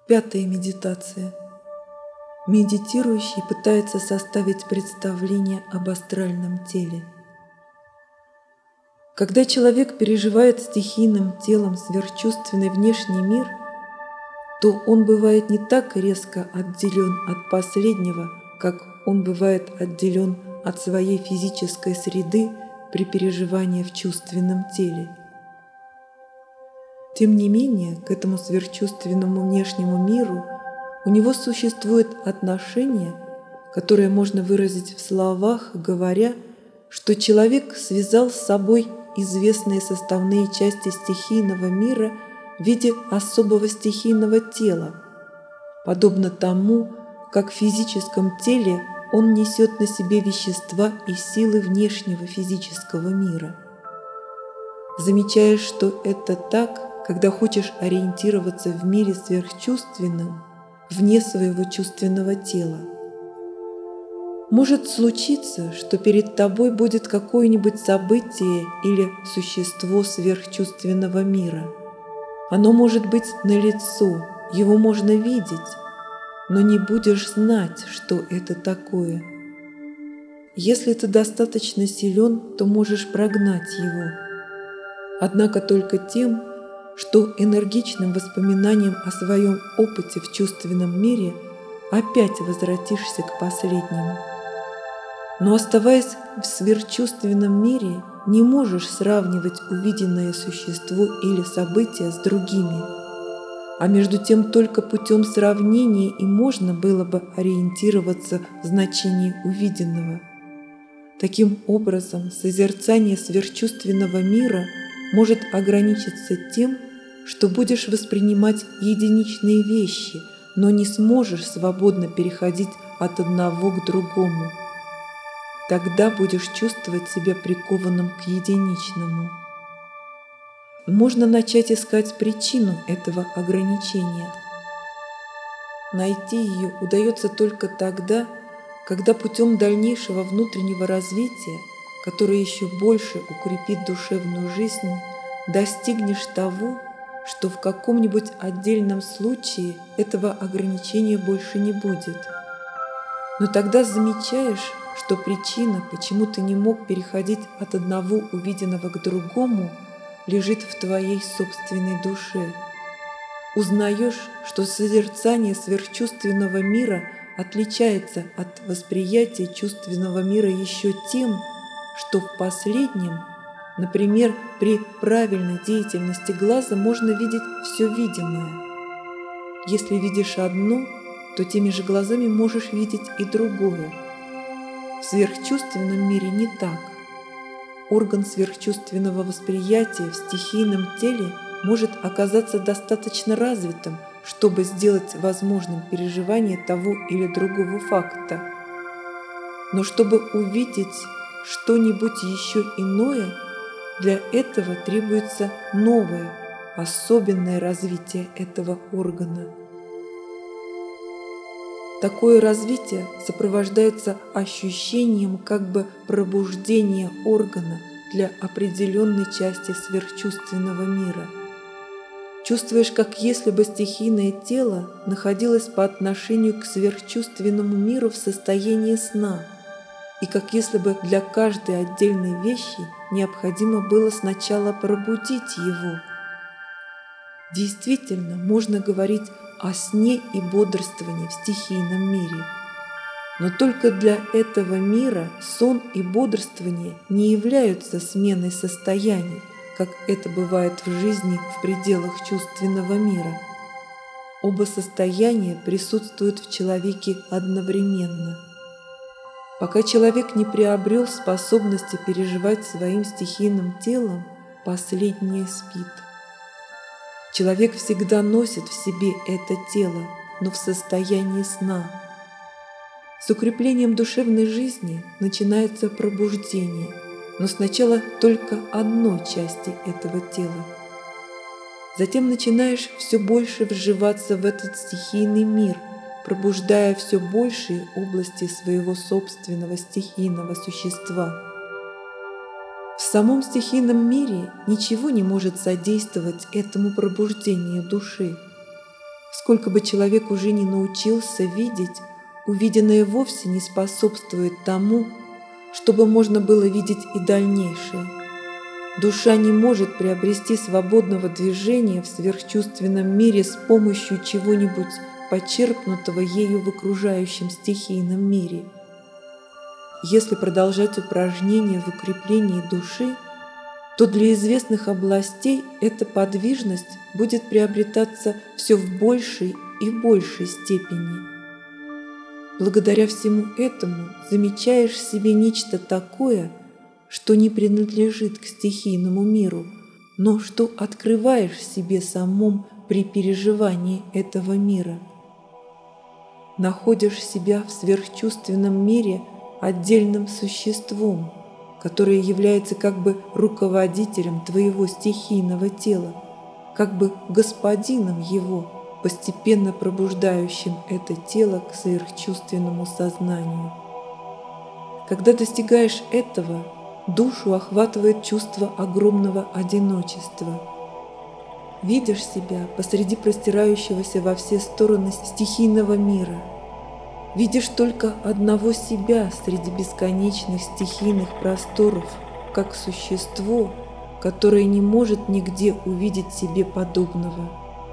Пятая медитация. Медитирующий пытается составить представление об астральном теле. Когда человек переживает стихийным телом сверхчувственный внешний мир, то он бывает не так резко отделен от последнего, как он бывает отделен от своей физической среды при переживании в чувственном теле. Тем не менее, к этому сверхчувственному внешнему миру у него существует отношение, которое можно выразить в словах, говоря, что человек связал с собой известные составные части стихийного мира в виде особого стихийного тела, подобно тому, как в физическом теле он несет на себе вещества и силы внешнего физического мира. Замечаешь, что это так, когда хочешь ориентироваться в мире сверхчувственном, вне своего чувственного тела. Может случиться, что перед тобой будет какое-нибудь событие или существо сверхчувственного мира. Оно может быть налицо, его можно видеть, но не будешь знать, что это такое. Если ты достаточно силен, то можешь прогнать его. Однако только тем, что энергичным воспоминанием о своем опыте в чувственном мире опять возвратишься к последнему. Но оставаясь в сверхчувственном мире, не можешь сравнивать увиденное существо или событие с другими, а между тем только путем сравнения и можно было бы ориентироваться в значении увиденного. Таким образом, созерцание сверхчувственного мира может ограничиться тем, что будешь воспринимать единичные вещи, но не сможешь свободно переходить от одного к другому. Тогда будешь чувствовать себя прикованным к единичному. Можно начать искать причину этого ограничения. Найти ее удается только тогда, когда путем дальнейшего внутреннего развития, которое еще больше укрепит душевную жизнь, достигнешь того, что в каком-нибудь отдельном случае этого ограничения больше не будет. Но тогда замечаешь, что причина, почему ты не мог переходить от одного увиденного к другому, лежит в твоей собственной душе. Узнаешь, что созерцание сверхчувственного мира отличается от восприятия чувственного мира еще тем, что в последнем, например, при правильной деятельности глаза можно видеть все видимое. Если видишь одно, то теми же глазами можешь видеть и другое. В сверхчувственном мире не так. Орган сверхчувственного восприятия в стихийном теле может оказаться достаточно развитым, чтобы сделать возможным переживание того или другого факта. Но чтобы увидеть что-нибудь еще иное, для этого требуется новое, особенное развитие этого органа. Такое развитие сопровождается ощущением как бы пробуждения органа для определенной части сверхчувственного мира. Чувствуешь, как если бы стихийное тело находилось по отношению к сверхчувственному миру в состоянии сна, и как если бы для каждой отдельной вещи необходимо было сначала пробудить его. Действительно, можно говорить о сне и бодрствовании в стихийном мире. Но только для этого мира сон и бодрствование не являются сменой состояний, как это бывает в жизни в пределах чувственного мира. Оба состояния присутствуют в человеке одновременно. Пока человек не приобрел способности переживать своим стихийным телом, последнее спит. Человек всегда носит в себе это тело, но в состоянии сна. С укреплением душевной жизни начинается пробуждение, но сначала только одной части этого тела. Затем начинаешь все больше вживаться в этот стихийный мир, пробуждая все большие области своего собственного стихийного существа. В самом стихийном мире ничего не может содействовать этому пробуждению души. Сколько бы человек уже не научился видеть, увиденное вовсе не способствует тому, чтобы можно было видеть и дальнейшее. Душа не может приобрести свободного движения в сверхчувственном мире с помощью чего-нибудь почерпнутого ею в окружающем стихийном мире. Если продолжать упражнения в укреплении души, то для известных областей эта подвижность будет приобретаться все в большей и большей степени. Благодаря всему этому замечаешь в себе нечто такое, что не принадлежит к стихийному миру, но что открываешь в себе самом при переживании этого мира. Находишь себя в сверхчувственном мире отдельным существом, которое является как бы руководителем твоего стихийного тела, как бы господином его, постепенно пробуждающим это тело к сверхчувственному сознанию. Когда достигаешь этого, душу охватывает чувство огромного одиночества. Видишь себя посреди простирающегося во все стороны стихийного мира. Видишь только одного себя среди бесконечных стихийных просторов, как существо, которое не может нигде увидеть себе подобного.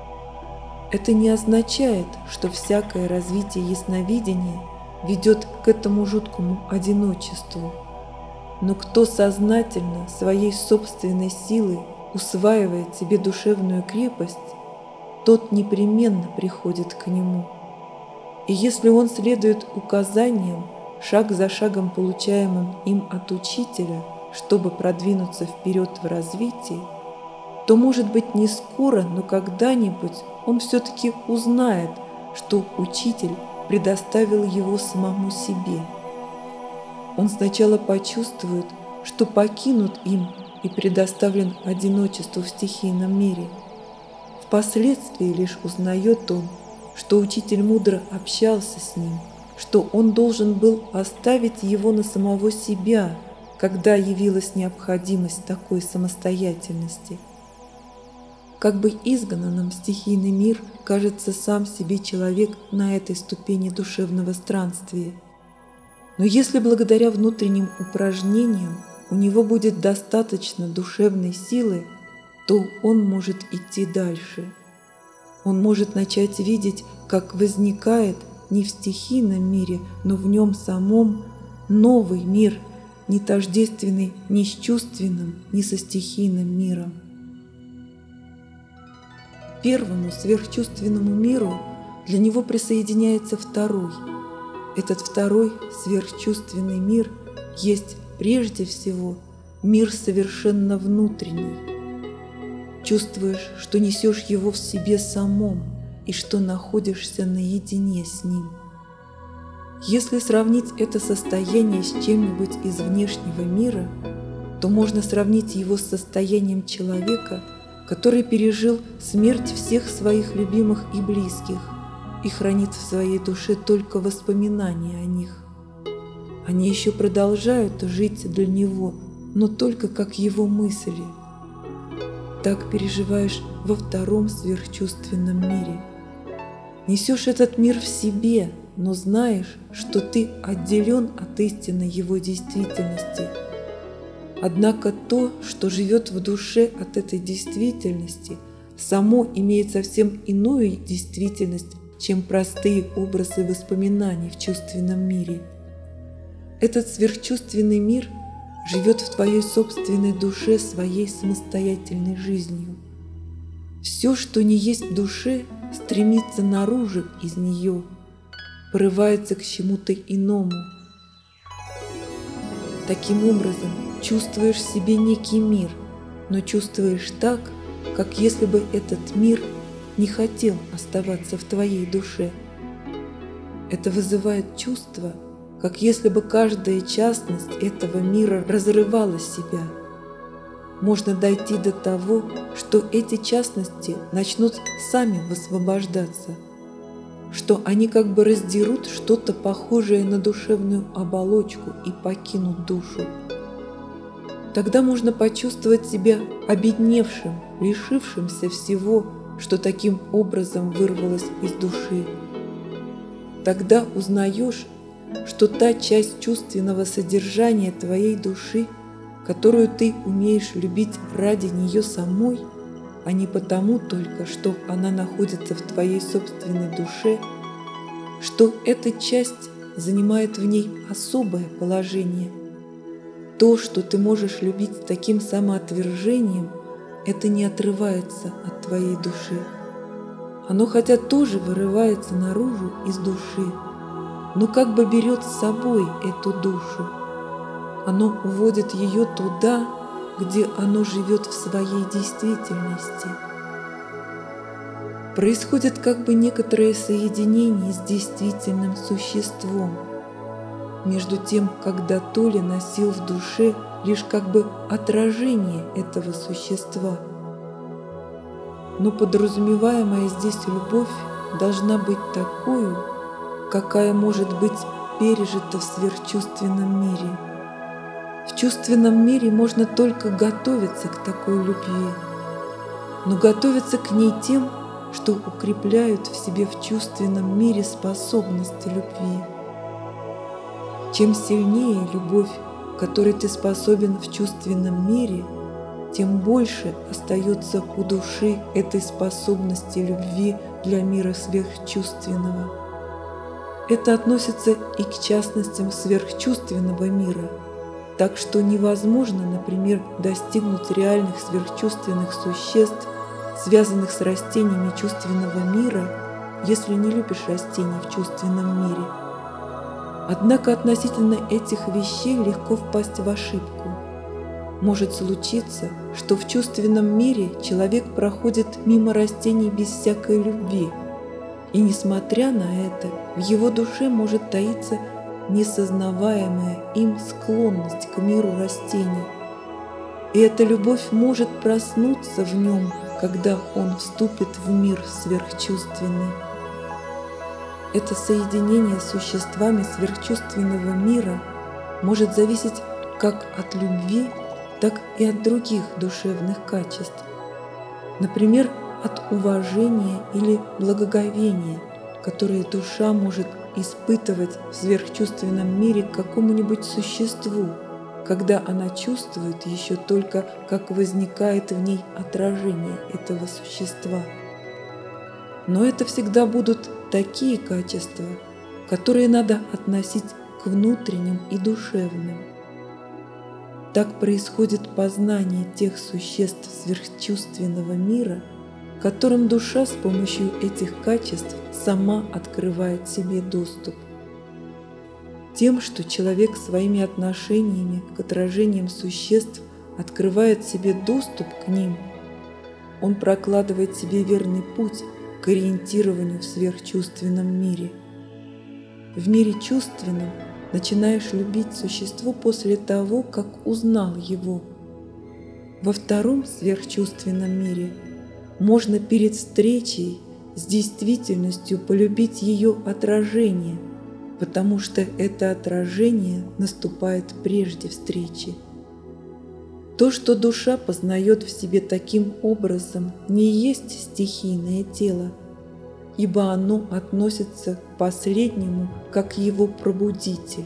Это не означает, что всякое развитие ясновидения ведет к этому жуткому одиночеству. Но кто сознательно своей собственной силой усваивает себе душевную крепость, тот непременно приходит к нему. И если он следует указаниям, шаг за шагом получаемым им от учителя, чтобы продвинуться вперед в развитии, то, может быть, не скоро, но когда-нибудь он все-таки узнает, что учитель предоставил его самому себе. Он сначала почувствует, что покинут им и предоставлен одиночеству в стихийном мире. Впоследствии лишь узнает он, что учитель мудро общался с ним, что он должен был оставить его на самого себя, когда явилась необходимость такой самостоятельности. Как бы изгнанным в стихийный мир кажется сам себе человек на этой ступени душевного странствия. Но если благодаря внутренним упражнениям у него будет достаточно душевной силы, то он может идти дальше. Он может начать видеть, как возникает не в стихийном мире, но в нем самом новый мир, не тождественный ни с чувственным, ни со стихийным миром. Первому сверхчувственному миру для него присоединяется второй. Этот второй сверхчувственный мир есть прежде всего мир совершенно внутренний. Чувствуешь, что несешь его в себе самом и что находишься наедине с ним. Если сравнить это состояние с чем-нибудь из внешнего мира, то можно сравнить его с состоянием человека, который пережил смерть всех своих любимых и близких и хранит в своей душе только воспоминания о них. Они еще продолжают жить для него, но только как его мысли. Так переживаешь во втором сверхчувственном мире. Несешь этот мир в себе, но знаешь, что ты отделен от истинной его действительности. Однако то, что живет в душе от этой действительности, само имеет совсем иную действительность, чем простые образы воспоминаний в чувственном мире. Этот сверхчувственный мир живет в твоей собственной душе своей самостоятельной жизнью. Все, что не есть в душе, стремится наружу из нее, порывается к чему-то иному. Таким образом, чувствуешь в себе некий мир, но чувствуешь так, как если бы этот мир не хотел оставаться в твоей душе. Это вызывает чувство, как если бы каждая частность этого мира разрывала себя. Можно дойти до того, что эти частности начнут сами высвобождаться, что они как бы раздерут что-то похожее на душевную оболочку и покинут душу. Тогда можно почувствовать себя обедневшим, лишившимся всего что таким образом вырвалось из души. Тогда узнаешь, что та часть чувственного содержания твоей души, которую ты умеешь любить ради нее самой, а не потому только, что она находится в твоей собственной душе, что эта часть занимает в ней особое положение. То, что ты можешь любить с таким самоотвержением, это не отрывается от твоей души. Оно хотя тоже вырывается наружу из души, но как бы берет с собой эту душу. Оно уводит ее туда, где оно живет в своей действительности. Происходит как бы некоторое соединение с действительным существом, между тем, когда Толя носил в душе лишь как бы отражение этого существа. Но подразумеваемая здесь любовь должна быть такую, какая может быть пережита в сверхчувственном мире. В чувственном мире можно только готовиться к такой любви, но готовиться к ней тем, что укрепляют в себе в чувственном мире способности любви. Чем сильнее любовь, которой ты способен в чувственном мире, тем больше остается у души этой способности любви для мира сверхчувственного. Это относится и к частностям сверхчувственного мира, так что невозможно, например, достигнуть реальных сверхчувственных существ, связанных с растениями чувственного мира, если не любишь растений в чувственном мире. Однако относительно этих вещей легко впасть в ошибку. Может случиться, что в чувственном мире человек проходит мимо растений без всякой любви, и, несмотря на это, в его душе может таиться несознаваемая им склонность к миру растений. И эта любовь может проснуться в нем, когда он вступит в мир сверхчувственный. Это соединение с существами сверхчувственного мира может зависеть как от любви, так и от других душевных качеств. Например, от уважения или благоговения, которые душа может испытывать в сверхчувственном мире к какому-нибудь существу, когда она чувствует еще только, как возникает в ней отражение этого существа. Но это всегда будут такие качества, которые надо относить к внутренним и душевным. Так происходит познание тех существ сверхчувственного мира, которым душа с помощью этих качеств сама открывает себе доступ. Тем, что человек своими отношениями к отражениям существ открывает себе доступ к ним, он прокладывает себе верный путь к ориентированию в сверхчувственном мире. В мире чувственном начинаешь любить существо после того, как узнал его. Во втором сверхчувственном мире можно перед встречей с действительностью полюбить ее отражение, потому что это отражение наступает прежде встречи. То, что душа познает в себе таким образом, не есть стихийное тело, ибо оно относится к последнему как его пробудитель.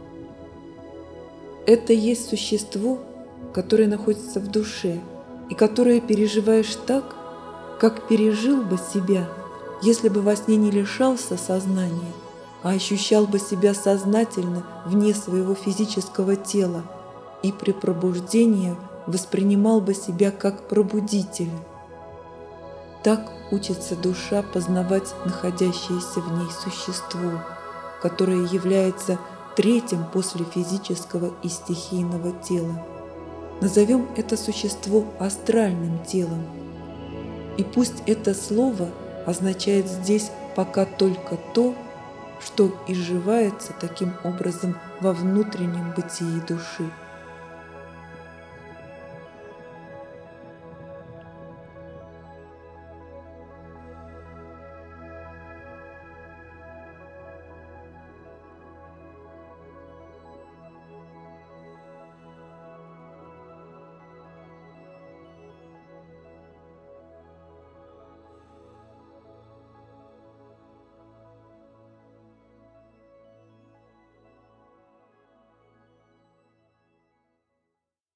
Это есть существо, которое находится в душе и которое переживаешь так, как пережил бы себя, если бы во сне не лишался сознания, а ощущал бы себя сознательно вне своего физического тела и при пробуждении воспринимал бы себя как пробудителя. Так учится душа познавать находящееся в ней существо, которое является третьим после физического и стихийного тела. Назовем это существо астральным телом. И пусть это слово означает здесь пока только то, что изживается таким образом во внутреннем бытии души.